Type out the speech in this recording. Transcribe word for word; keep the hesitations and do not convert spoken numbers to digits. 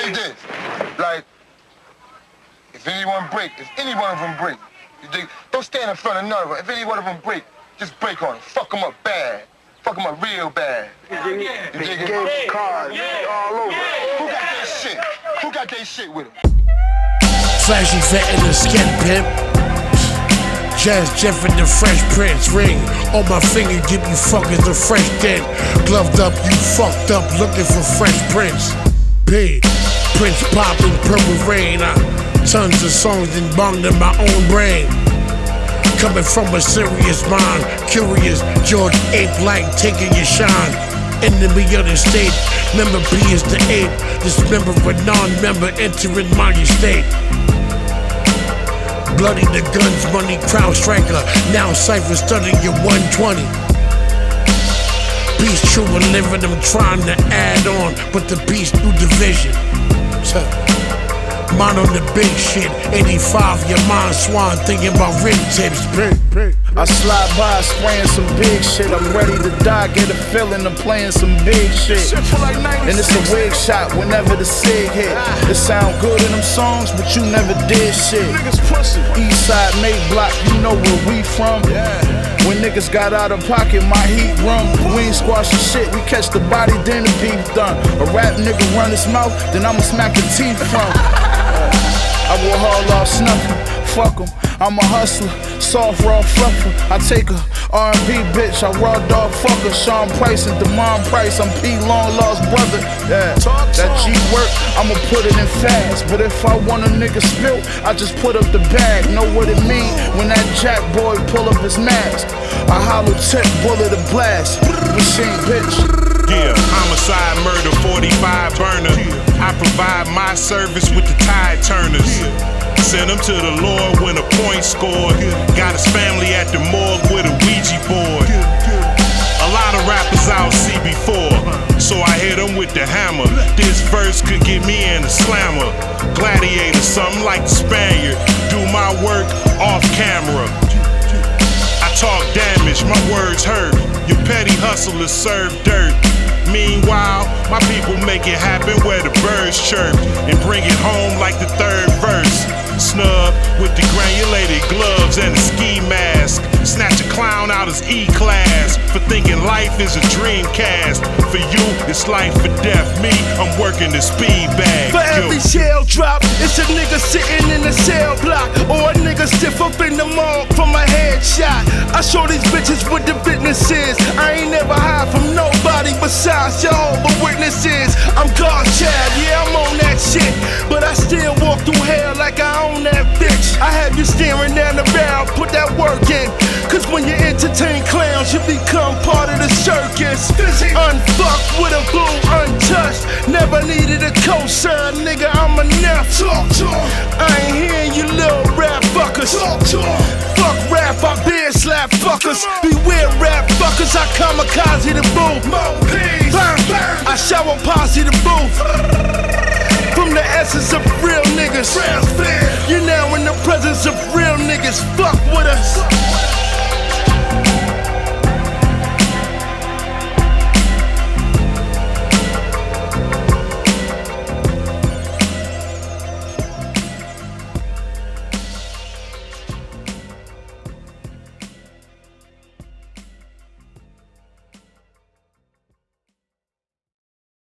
like this. Like, if anyone break, if any one of them break, you dig? Don't stand in front of none of them. If any one of them break, just break on them. Fuck them up bad. Fuck them up real bad. You dig it? You dig it? Game cards, all over. Who got that shit? Who got that shit with them? Flashy vet in the skin pimp. Jazz Jeff and the Fresh Prince ring on my finger, give you fuckers the fresh dent. Gloved up, you fucked up, looking for Fresh Prince. Big Prince poppin', Purple Rain. I tons of songs and bonged in my own brain. Coming from a serious mind, curious, George ape-like, taking your shine. Enemy of the state, member B is the ape. Dismember a non-member entering my estate. Bloody the guns, money, crowd striker. Now Cypher studying your one twenty. Beast true and living, I'm trying to add on, but the beast through division. Mine on the big shit, eighty-five, your mind swan, thinking about rim tips. I slide by spraying some big shit. I'm ready to die, get a feeling of playing some big shit. And it's a wig shot whenever the sig hit. It sound good in them songs, but you never did shit. Eastside, May Block, you know where we from. When niggas got out of pocket, my heat run. We ain't squashing shit, we catch the body, then the beef done. A rap nigga run his mouth, then I'ma smack the teeth from. I will haul off snuffin', fuck 'em, I'm a hustler, soft, raw, fluffer. I take a R and B bitch, I raw dog fucker. Sean Price and Demond Price, I'm P. Long lost brother. Yeah, that G work, I'ma put it in fast. But if I want a nigga spilt, I just put up the bag. Know what it mean when that jack boy pull up his mask. A hollow tip, bullet a blast, machine bitch. Yeah, homicide, murder, forty-five burner. I provide my service with the tide turners. Send him to the Lord when a point scored. Got his family at the morgue with a Ouija board. A lot of rappers I'll see before, so I hit him with the hammer. This verse could get me in a slammer. Gladiator, something like the Spaniard. Do my work off camera. I talk damage, my words hurt. Your petty hustlers serve dirt. Meanwhile, my people make it happen where the birds chirp and bring it home like the third verse. Snub with the granulated gloves and a ski mask. Snatch a clown out his E-class for thinking life is a dream cast. For you, it's life or death. Me, I'm working the speed bag. For every shell drop, it's a nigga sitting in a cell block, or a nigga stiff up in the mall from a headshot. I show these bitches what the business is. I ain't never hide from nobody besides Jehovah's Witnesses. I'm God's child, yeah, I'm on that shit, but I still walk through hell like I own that bitch. I have you staring down the barrel, put that work in. Cause when you entertain clowns, you become part of the circus. Unfucked with a blue untouched. Never needed a cosign, nigga, I'm enough. Talk, talk. I ain't hearing you little rap fuckers. Talk, talk. Fuck rap, I beer slap fuckers. Beware rap fuckers, I kamikaze the boo. I shower positive